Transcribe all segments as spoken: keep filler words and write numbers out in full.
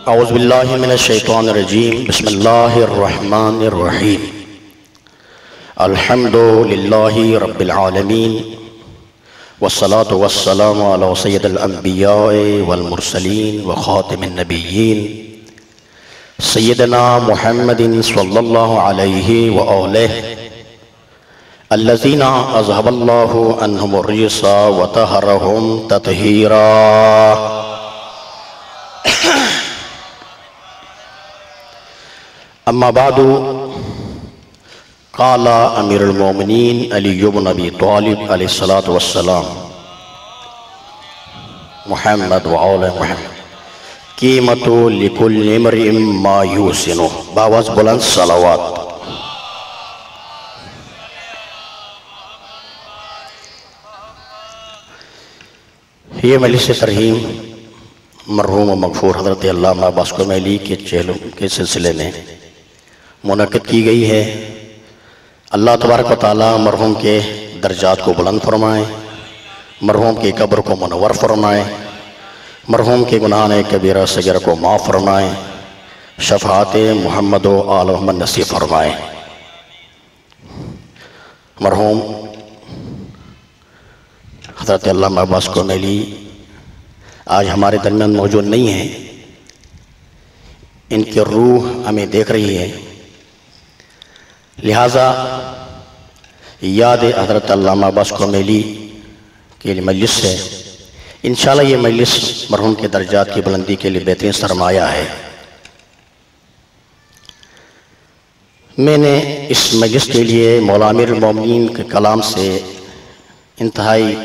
اعوذ باللہ من الشیطان الرجیم بسم اللہ الرحمن الرحیم الحمد للہ رب العالمین والصلاة والسلام علی سید الانبیاء والمرسلین وخاتم النبیین سیدنا محمد صلی اللہ علیہ وآلہ الذین اذهب اللہ عنہم الرجس وطہرہم تطہیرا۔ اما بعد قال امیر المومنین علی بن ابی طالب علیہ الصلاۃ والسلام محمد وآل محمد قیمت لکل امرئ ما یحسنہ، باواز بلند صلوات۔ یہ مجلس ترحیم مرحوم و مغفور حضرت علامہ عباس کمیلی کے چہلم کے سلسلے میں منعقد کی گئی ہے۔ اللہ تبارک و تعالی مرحوم کے درجات کو بلند فرمائے، مرحوم کی قبر کو منور فرمائے، مرحوم کے گناہ کبیرہ صغیرہ کو معاف فرمائے، شفاعت محمد و آل محمد نصیب فرمائے۔ مرحوم حضرت علامہ عباس کمیلی آج ہمارے درمیان موجود نہیں ہیں، ان کی روح ہمیں دیکھ رہی ہے، لہٰذا یاد حضرت علامہ عباس کمیلی کے لیے مجلس ہے۔ انشاءاللہ یہ مجلس مرحوم کے درجات کی بلندی کے لیے بہترین سرمایہ ہے۔ میں نے اس مجلس کے لیے مولا امیر المومنین کے کلام سے انتہائی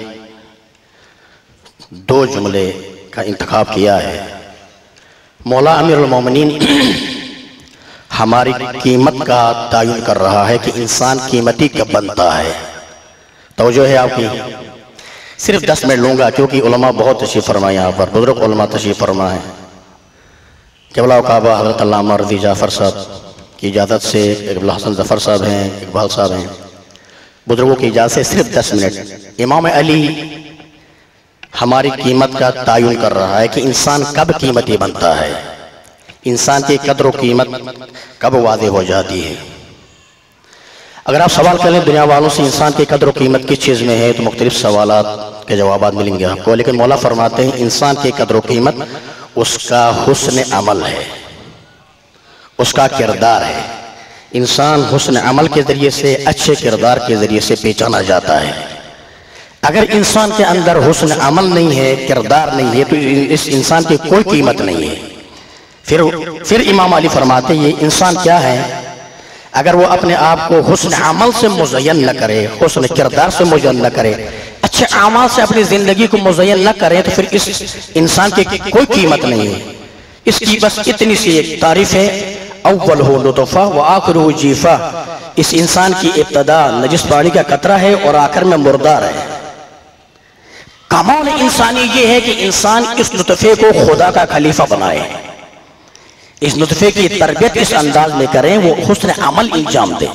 دو جملے کا انتخاب کیا ہے۔ مولا امیر المومنین ہماری قیمت کا تعین کر رہا ہے کہ انسان قیمتی کب بنتا ہے۔ توجہ ہے آپ کی؟ صرف دس منٹ لوں گا کیونکہ علماء بہت تشریف فرمائے، یہاں پر بزرگ علماء تشریف فرمائے۔ قبلہ و کعبہ حضرت علامہ رضی جعفر صاحب کی اجازت سے قبلہ حسن ظفر صاحب ہیں، اقبال صاحب ہیں، بزرگوں کی اجازت سے صرف دس منٹ۔ امام علی ہماری قیمت کا تعین کر رہا ہے کہ انسان کب قیمتی بنتا ہے، انسان کی قدر و قیمت کب واضح ہو جاتی ہے۔ اگر آپ سوال کریں دنیا والوں سے انسان کی قدر و قیمت کس چیز میں ہے تو مختلف سوالات کے جوابات ملیں گے آپ کو، لیکن مولا فرماتے ہیں انسان کی قدر و قیمت اس کا حسن عمل ہے، اس کا کردار ہے۔ انسان حسن عمل کے ذریعے سے، اچھے کردار کے ذریعے سے پہچانا جاتا ہے۔ اگر انسان کے اندر حسن عمل نہیں ہے، کردار نہیں ہے، تو اس انسان کی کوئی قیمت نہیں ہے۔ پھر پھر امام علی فرماتے ہیں یہ انسان کیا ہے؟ اگر وہ اپنے آپ کو حسن عمل سے مزین نہ کرے، حسن کردار سے مزین نہ کرے، اچھے اعمال سے اپنی زندگی کو مزین نہ کرے، تو پھر اس انسان کی کوئی قیمت نہیں ہے۔ اس کی بس اتنی سی ایک تعریف ہے، اول ہو لطفہ و آخر ہو جیفہ، اس انسان کی ابتدا نجس پانی کا قطرہ ہے اور آخر میں مردار ہے۔ کمال انسانی یہ ہے کہ انسان اس نطفے کو خدا کا خلیفہ بنائے، اس نطفے کی تربیت اس انداز میں کریں وہ حسن عمل انجام دے۔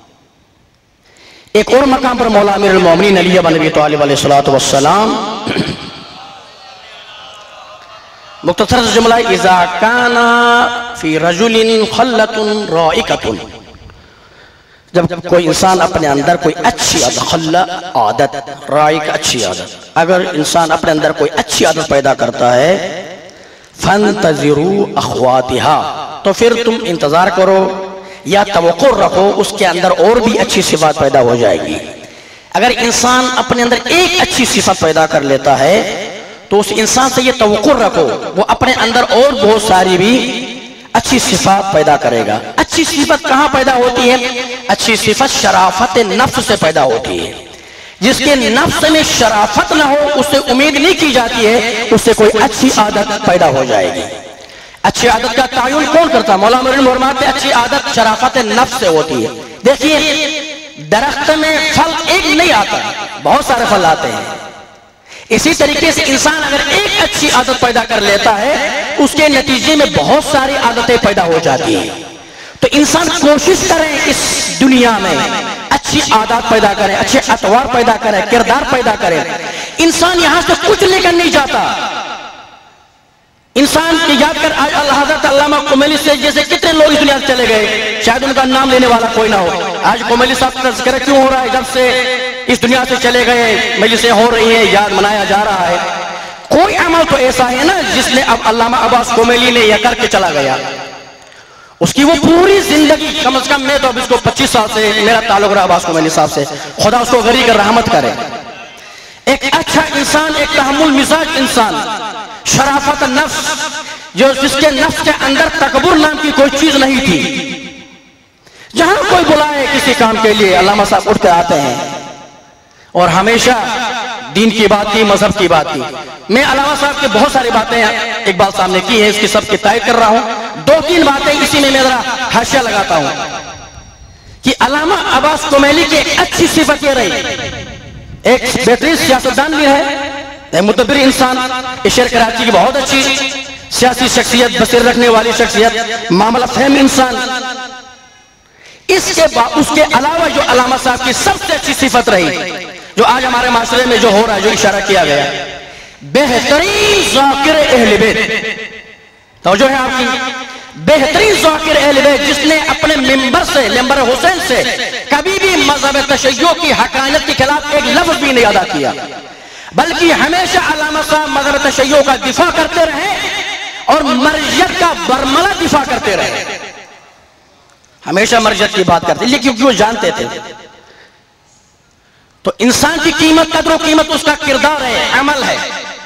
ایک اور مقام پر مولا امیر المومنین علی بن ابی طالب علیہ الصلوۃ والسلام مختصر جملہ اذا کان فی رجل خلۃ رائقۃ، جب کوئی انسان اپنے اندر کوئی اچھی عادت، خلہ عادت، رائق اچھی عادت، اگر انسان اپنے اندر کوئی اچھی عادت پیدا کرتا ہے فانتظروا اخواتها، تو پھر تم انتظار کرو یا توقع رکھو اس کے اندر اور بھی اچھی صفات پیدا ہو جائے گی۔ اگر انسان اپنے اندر ایک اچھی صفت پیدا کر لیتا ہے تو اس انسان سے یہ توقع رکھو وہ اپنے اندر اور بہت ساری بھی اچھی صفات پیدا کرے گا۔ اچھی صفت کہاں پیدا ہوتی ہے؟ اچھی صفت شرافت نفس سے پیدا ہوتی ہے۔ جس کے نفس میں شرافت نہ ہو اس سے امید نہیں کی جاتی ہے اس سے کوئی اچھی عادت پیدا ہو جائے گی۔ اچھی عادت کا تعین کون کرتا ہے؟ مولا امیر فرماتے ہیں اچھی عادت شرافت نفس سے ہوتی ہے۔ دیکھیے درخت میں پھل ایک نہیں آتا، بہت سارے پھل آتے ہیں۔ اسی طریقے سے انسان اگر ایک اچھی عادت پیدا کر لیتا ہے اس کے نتیجے میں بہت ساری عادتیں پیدا ہو جاتی ہیں۔ تو انسان کوشش کریں اس دنیا میں اچھی عادات پیدا کریں، اچھے اطوار پیدا کریں، کردار پیدا کریں۔ انسان یہاں سے کچھ لے کر نہیں جاتا، انسان کی یاد کر آج اللہ حضرت علامہ کومیلی سے جیسے کتنے لوگ اس دنیا سے چلے گئے، شاید ان کا نام لینے والا کوئی نہ ہو۔ آج کومیلی صاحب کا تذکرہ کیوں ہو رہا ہے؟ جب سے اس دنیا سے چلے گئے مجلسیں ہو رہی ہیں، یاد منایا جا رہا ہے۔ کوئی عمل تو ایسا ہے نا جس نے اب علامہ عباس کومیلی نے یہ کر کے چلا گیا، اس کی وہ پوری زندگی، کم از کم میں تو اب اس کو پچیس سال سے میرا تعلق رہا عباس کومیلی صاحب سے، خدا اس کو غری کر رحمت کرے۔ ایک اچھا انسان، ایک تحمل مزاج انسان، شرافت نفس، جو جس کے نفس کے اندر تکبر نام کی کوئی چیز نہیں تھی۔ جہاں کوئی بلائے کسی کام کے لیے علامہ صاحب اٹھ کر آتے ہیں اور ہمیشہ دین کی بات کی، مذہب کی بات کی۔ میں علامہ صاحب کی بہت ساری باتیں اقبال صاحب نے کی ہیں، اس کی سب کی تائید کر رہا ہوں۔ دو تین باتیں اسی میں میرا حاشیہ لگاتا ہوں کہ علامہ عباس کومیلی کی اچھی صفت یہ رہی، ایک بہترین سیاستدان بھی ہے، متبر انسان، شہر کراچی کی بہت اچھی سیاسی شخصیت، بصیرت رکھنے والی شخصیت، معاملہ فہم انسان۔ اس کے اس کے علاوہ جو علامہ صاحب کی سب سے اچھی صفت رہی، جو آج ہمارے معاشرے میں جو ہو رہا ہے، جو اشارہ کیا گیا، بہترین ذاکر اہل بیت۔ توجہ ہے آپ کی، بہترین ذاکر اہل بیت، جس نے اپنے ممبر سے، ممبر حسین سے کبھی بھی مذہب تشیع کی حقانیت کے خلاف ایک لفظ بھی نہیں ادا کیا، بلکہ ہمیشہ علامہ صاحب مذہب تشیع کا دفاع کرتے رہے اور مرجعیت کا برملا دفاع کرتے رہے، ہمیشہ مرجعیت کی بات کرتے، لیکن کیونکہ وہ جانتے تھے تو انسان کی قیمت، قدر و قیمت اس کا کردار ہے، عمل ہے۔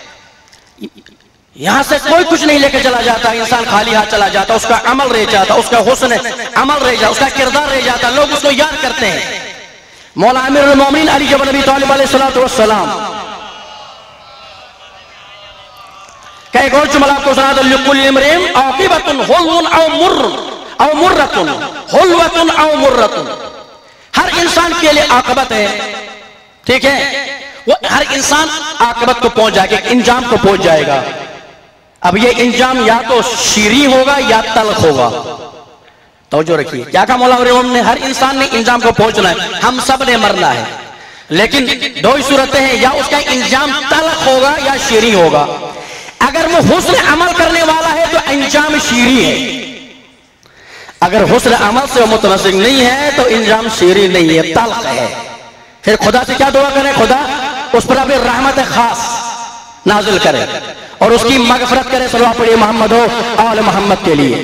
یہاں سے کوئی کچھ نہیں لے کے چلا جاتا، انسان خالی ہاتھ چلا جاتا، اس کا عمل رہ جاتا، اس کا حسن عمل رہ جاتا، اس کا کردار رہ جاتا، لوگ اس کو یاد کرتے ہیں۔ مولا امیر المومنین علی بن ابی طالب علیہ الصلوۃ والسلام کہ ایک اور جملہ آپ کو سنا دو، لِكُلِّ امْرِئٍ عَاقِبَةٌ حُلْوٌ أَوْ مُرٌّ أَوْ مُرَّةٌ حُلْوَةٌ أَوْ مُرَّةٌ۔ ہر انسان کے لیے عاقبت ہے، ٹھیک ہے، وہ ہر انسان عاقبت کو پہنچ جائے گا، انجام کو پہنچ جائے گا۔ اب یہ انجام یا تو شیریں ہوگا یا تلخ ہوگا۔ توجہ رکھیے، کیا کہا مولا امیر نے؟ ہر انسان نے انجام کو پہنچنا ہے، ہم سب نے مرنا ہے، لیکن دو ہی صورتیں ہیں، یا اس کا انجام تلخ ہوگا یا شیریں ہوگا۔ اگر وہ حسن عمل کرنے والا ہے تو انجام شیریں ہے، اگر حسن عمل سے وہ متمسک نہیں ہے تو انجام شیریں نہیں ہے، تلخ ہے۔ پھر خدا سے کیا دعا کریں؟ خدا اس پر اپنی رحمت خاص نازل کرے اور اس کی مغفرت کرے، صلوات پڑھیے محمد و آل محمد کے لیے۔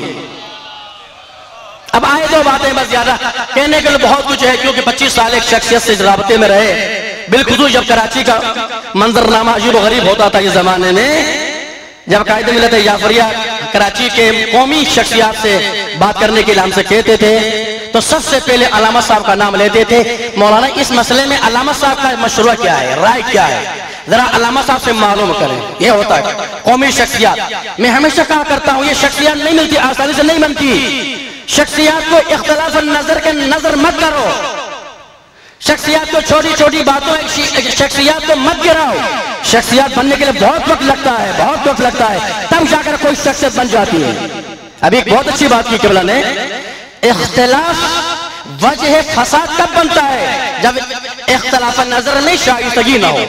اب آئے دو باتیں، بس زیادہ کہنے کے لیے بہت کچھ ہے، کیونکہ پچیس سال ایک شخصیت سے رابطے میں رہے، بالخصوص جب کراچی کا منظرنامہ عجیب و غریب ہوتا تھا اس زمانے میں، جب قائد ملت جعفریہ کراچی کے قومی شخصیات سے بات کرنے کے لیے ہم سے کہتے تھے تو سب سے پہلے علامہ صاحب کا نام لیتے تھے۔ مولانا اس مسئلے میں علامہ صاحب کا مشورہ کیا ہے، رائے کیا ہے، ذرا علامہ صاحب سے معلوم کریں۔ یہ ہوتا ہے قومی شخصیات، میں ہمیشہ کہا کرتا ہوں یہ شخصیات نہیں ملتی، آسانی سے نہیں بنتی۔ شخصیات کو اختلاف النظر کے نظر مت کرو، شخصیات کو چھوٹی چھوٹی باتوں شخصیات کو مت گراؤ۔ شخصیات بننے کے لیے بہت وقت لگتا ہے، بہت وقت لگتا ہے، تب جا کر کوئی شخصیت بن جاتی ہے۔ ابھی ایک بہت اچھی بات کی قبلہ نے، اختلاف وجہ فساد کب بنتا ہے؟ جب اختلاف نظر میں شائستگی نہ ہو،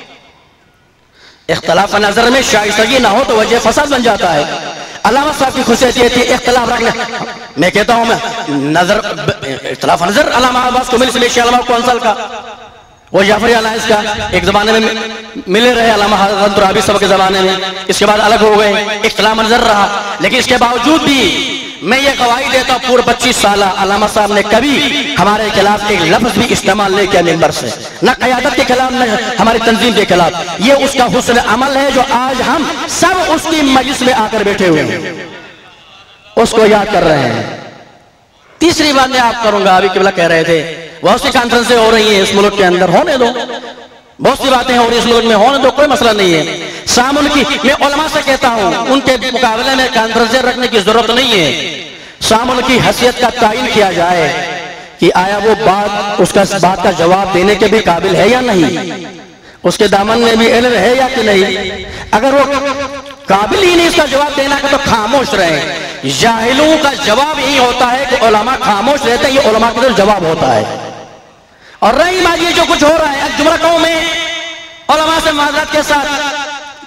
اختلاف نظر میں شائستگی نہ ہو تو وجہ فساد بن جاتا ہے۔ علامہ صاحب کی خصوصیت یہ تھی اختلاف رکھنے، میں کہتا ہوں میں نظر اختلاف نظر علامہ عباس کومیلی سے لیشی علامہ کونسل کا، وہ جعفری الائنس کا، ایک زمانے میں ملے رہے علامہ حضرت رابی صاحب کے زمانے میں، اس کے بعد الگ ہو گئے، اختلاف نظر رہا، لیکن اس کے باوجود بھی میں یہ گواہی دیتا ہوں پورے پچیس سالہ علامہ صاحب نے کبھی ہمارے خلاف ایک لفظ بھی استعمال نہیں کیا ممبر سے، نہ قیادت کے خلاف نہ ہماری تنظیم کے خلاف۔ یہ اس کا حسن عمل ہے جو آج ہم سب اس کی مجلس میں آ کر بیٹھے ہوئے ہیں، اس کو یاد کر رہے ہیں۔ تیسری بات میں آپ کروں گا، ابھی قبلہ کہہ رہے تھے بہت سی کانفرنسیں ہو رہی ہیں اس ملک کے اندر، ہونے دو، بہت سی باتیں ہو رہی ہیں اس ملک میں، ہونے دو، کوئی مسئلہ نہیں ہے۔ سامن کی میں علماء سے کہتا ہوں ان کے مقابلے میں کانفرنسیں رکھنے کی ضرورت نہیں ہے، سامن کی حیثیت کا تعین کیا جائے کہ آیا وہ بات اس کا بات کا جواب دینے کے بھی قابل ہے یا نہیں، اس کے دامن میں بھی علم ہے یا کہ نہیں۔ اگر وہ قابل ہی نہیں اس کا جواب دینا کہ تو خاموش رہیں۔ جاہلوں کا جواب یہی ہوتا ہے کہ علماء خاموش رہتے ہیں، یہ علماء کا جواب ہوتا ہے۔ اور رہی بات یہ جو کچھ ہو رہا ہے، جمعہ قوم میں علماء سے معذرت کے ساتھ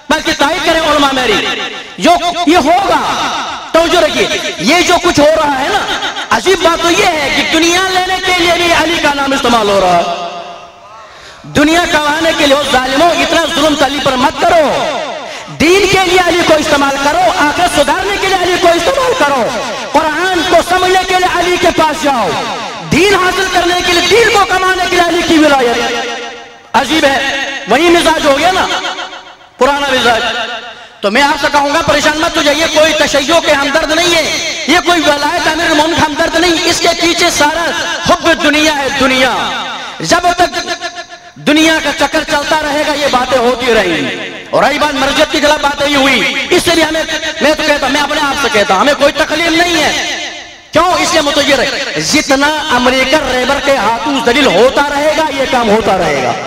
بلکہ تائید کریں علماء میری، جو یہ ہوگا توجہ رکھیے، یہ جو کچھ ہو رہا ہے نا، عجیب بات تو یہ ہے کہ دنیا لینے کے لیے بھی علی کا نام استعمال ہو رہا ہے۔ دنیا کمانے کے لیے ظالموں اتنا ظلم علی پر مت کرو، دین کے لیے علی کو استعمال کرو، آخرت سدھارنے کے لیے علی کو استعمال کرو، قرآن کو سمجھنے کے لیے علی کے پاس جاؤ، دین حاصل کرنے کے لیے، دین کو کمانے کے لیے علی کی ولایت۔ عجیب ہے، وہی مزاج ہو گیا نا، پرانا مزاج۔ تو میں آپ سے کہوں گا پریشان مت ہو جائیے، کوئی تشیع کے ہمدرد نہیں ہے، یہ کوئی ولایت امیر المومنین کا ہمدرد نہیں، اس کے پیچھے سارا حب دنیا ہے۔ دنیا جب تک دنیا کا چکر چلتا رہے گا یہ باتیں ہوتی رہیں گی۔ اور رہی بات مرجعیت کی خلاف باتیں ہی ہوئی، اس سے بھی ہمیں، میں تو کہتا ہوں، میں اپنے آپ سے کہتا ہوں، ہمیں کوئی تکلیف نہیں ہے۔ کیوں؟ اس لیے متغیر ہے، جتنا امریکن ریبر کے ہاتھوں ذلیل ہوتا رہے گا یہ کام ہوتا رہے گا۔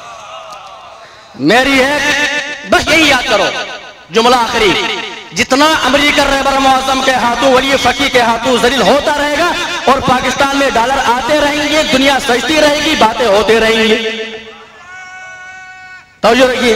میری ہے بس یہی یاد کرو جملہ آخری، جتنا امریکن ریبر معظم کے ہاتھوں، ولی فقیہ کے ہاتھوں ذلیل ہوتا رہے گا اور پاکستان میں ڈالر آتے رہیں گے، دنیا سجتی رہے گی، باتیں ہوتے رہیں گی۔ توجہ رکھیے،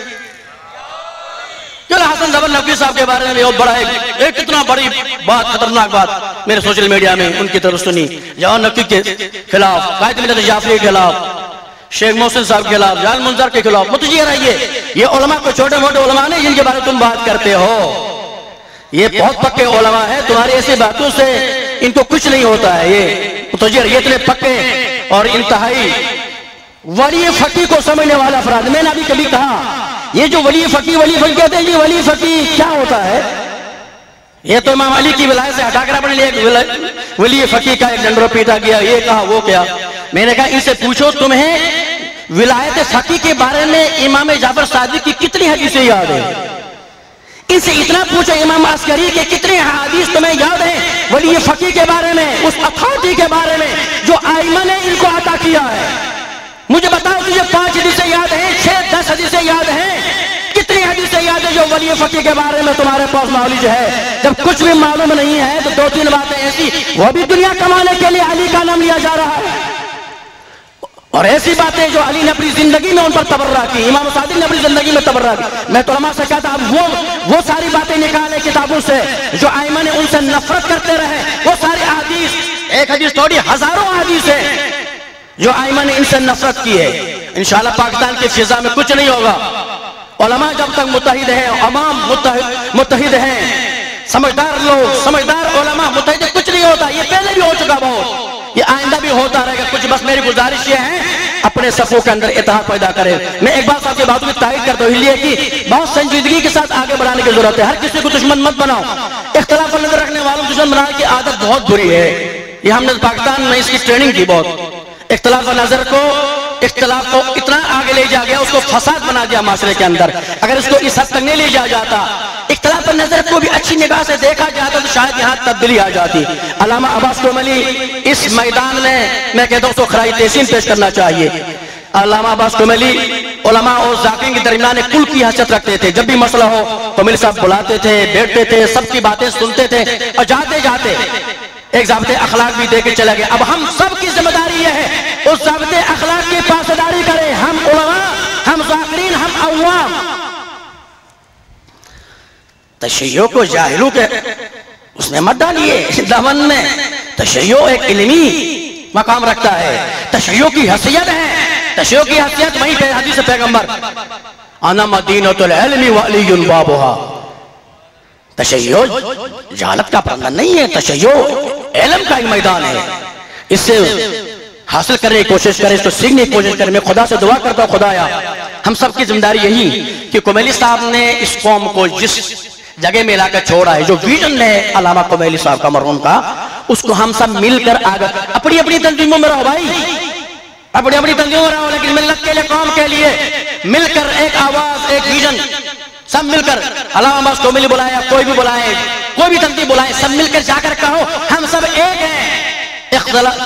چلو حسن زبر نقوی صاحب کے بارے میں بہت بڑا ہے، ایک کتنا بڑی بات، خطرناک بات میرے سوشل میڈیا میں ان کی طرف سنی، جوان نقوی کے خلاف، قائد ملت جعفری کے خلاف، شیخ محسن صاحب کے خلاف، جان منظر کے خلاف۔ متوجہ رہیے، یہ علماء کو چھوٹے موٹے علماء نہیں جن کے بارے میں تم بات کرتے ہو، یہ بہت پکے علماء ہیں، تمہاری ایسی باتوں سے ان کو کچھ نہیں ہوتا ہے۔ یہ متوجہ رہیے، اتنے پکے اور انتہائی ولی فقیہ کو سمجھنے والا افراد۔ میں نے ابھی کبھی کہا یہ جو ولی فقیہ ولی فقیہ کہتے ہیں، یہ ولی فقیہ کیا ہوتا ہے؟ یہ تو امام علی کی ولایت سے ہٹا کر اپنے لیے ولی فقیہ کا ایک ڈنڈورا پیٹا گیا، یہ کہا وہ کیا۔ میں نے کہا ان سے پوچھو تمہیں ولایت فقیہ کے بارے میں امام جعفر صادق کی کتنی حدیثیں یاد ہیں؟ ان سے اتنا پوچھو امام عسکری کے کتنے حدیث تمہیں یاد ہیں ولی فقیہ کے بارے میں، اس اتھارٹی کے بارے میں جو ائمہ نے ان کو عطا کیا ہے۔ مجھے بتاؤ تجھے پانچ حدیثیں یاد ہیں، چھ دس حدیثیں یاد ہیں، کتنی حدیثیں یاد ہیں جو ولی فقیہ کے بارے میں تمہارے پاس نالج ہے؟ جب کچھ بھی معلوم نہیں ہے تو دو تین باتیں ایسی، وہ بھی دنیا کمانے کے لیے علی کا نام لیا جا رہا ہے، اور ایسی باتیں جو علی نے اپنی زندگی میں ان پر تبرہ کی، امام صادق نے اپنی زندگی میں تبرہ کی۔ میں تو علماء سے کہتا ہوں وہ وہ ساری باتیں نکالے کتابوں سے جو ائمہ نے ان سے نفرت کرتے رہے، وہ ساری احادیث، ایک حدیث تھوڑی ہزاروں حدیث ہے جو ائمہ نے ان سے نفرت کی ہے۔ انشاءاللہ پاکستان کی فضا میں کچھ نہیں ہوگا، علماء جب تک متحد ہیں، عوام متحد متحد ہیں، سمجھدار لوگ، سمجھدار علماء متحد، کچھ نہیں ہوتا۔ یہ پہلے بھی ہو چکا بہت، یہ آئندہ بھی ہوتا رہے گا کچھ۔ بس میری گزارش یہ ہے اپنے صفوں کے اندر اتحاد پیدا کرے۔ میں ایک بات آپ کی باتوں کی تائید کرتا ہوں، اس لیے کہ بہت سنجیدگی کے ساتھ آگے بڑھانے کی ضرورت ہے۔ ہر کسی کو دشمن مت بناؤ، اختلاف پر نظر رکھنے والوں دشمن بنانے کی عادت بہت بری ہے، یہ ہم نے پاکستان میں اس کی ٹریننگ کی بہت۔ اختلاف نظر کو اختلاف کو اتنا آگے لے جا گیا، اس کو فساد بنا دیا معاشرے کے اندر۔ اگر اس کو اس حد تک نہیں لے جا جاتا، اختلاف نظر کو بھی اچھی نگاہ سے دیکھا جاتا تو شاید یہاں تبدیلی آ جاتی۔ علامہ عباس کوملی اس میدان میں میں کہتا ہوں اس کو خراج تحسین پیش کرنا چاہیے۔ علامہ عباس کوملی علماء اور ذاکرین کے درمیان کل کی حیثیت رکھتے تھے، جب بھی مسئلہ ہو کوملی صاحب بلاتے تھے، بیٹھتے تھے، سب کی باتیں سنتے تھے، اور جاتے جاتے ایک ضابطِ اخلاق بھی دے کے چلا گیا۔ اب ہم سب کی ذمہ داری یہ ہے اس ضابطِ اخلاق کی پاسداری کریں، ہم علماء، ہم ذاکرین، ہم عوام۔ تشیع کو جاہلوں کے اس میں مت ڈالیے دامن میں۔ تشیع ایک علمی مقام رکھتا ہے، تشیع کی حیثیت ہے، تشیع کی حیثیت وہی پہ حدیث پیغمبر، انا مدینۃ العلم وعلی بابھا۔ تشیع جہالت کا پرندہ نہیں ہے، تشیع علم کا ایک میدان ہے، اس سے حاصل کرنے کی کوشش کریں، اس کو سیکھنے کی کوشش کریں۔ میں خدا سے دعا کرتا ہوں خدایا ہم سب کی ذمہ داری یہی کہ کومیلی صاحب نے اس قوم کو جس جگہ میں لا کر چھوڑا ہے، جو ویژن ہے علامہ کومیلی صاحب کا مرحوم کا، اس کو ہم سب مل کر آگے اپنی اپنی تنظیموں میں رہو بھائی، اپنی اپنی تنظیموں میں رہو، لیکن ملت کے لیے، قوم کے لیے مل کر ایک آواز، ایک ویژن، سب مل کر علامہ عباس کوملی بلائے، کوئی بھی بلائے، کوئی بھی تنظیم بلائے، سب مل کر جا کر کہو ہم سب ایک ہیں۔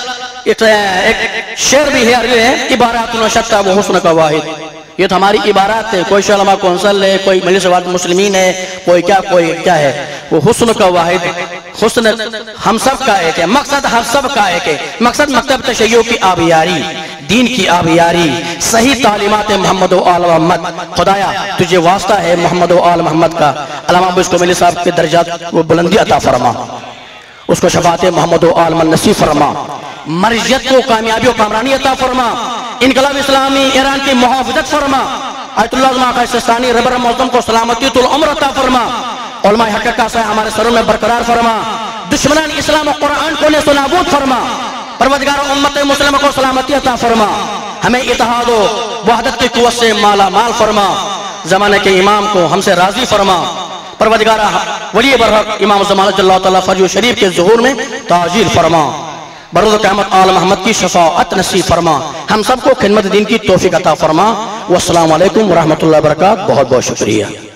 ایک شعر بھی ہے عربی ہے، عبارات و شتى و حسن کا واحد، یہ تو ہماری عبارات ہے، کوئی علماء کونسل ہے، کوئی مجلس شورا المسلمین ہے، کوئی کیا کوئی کیا ہے، وہ حسن کا واحد، حسن ہم سب کا ایک ہے، مقصد ہم سب کا ایک ہے، مقصد مکتب تشیع کی آبیاری، دین کی آبیاری، صحیح تعلیمات محمد و آل محمد۔ خدایا تجھے واسطہ ہے محمد و آل محمد کا، علامہ ابو اس کو ملی صاحب کے درجات کو بلندی عطا فرما، اس کو شفاعت محمد و آل محمد نصیب فرما، مرجعیت کو کامیابی و کامرانی عطا فرما، انقلاب اسلامی ایران کی محافظت فرما، آیت اللہ عظمہ کا سستانی ربر معظم کو سلامتی طول عمر عطا فرما، علماء حق کا سایہ ہمارے سروں میں برقرار فرما، دشمنان اسلام و قرآن کو نیست و نابود فرما، پروردگار امت مسلمہ کو سلامتی عطا فرما، ہمیں اتحاد و وحدت کی قوت سے مالا مال فرما، زمانے کے امام کو ہم سے راضی فرما، پروردگار ولی برحق امام زمانہ جل اللہ تعالیٰ فرج و شریف کے ظہور میں تاجیل فرما، بروز قیامت آل محمد کی شفاعت نصیب فرما، ہم سب کو خدمت دین کی توفیق عطا فرما۔ والسلام علیکم ورحمۃ اللہ وبرکاتہ۔ بہت بہت شکریہ۔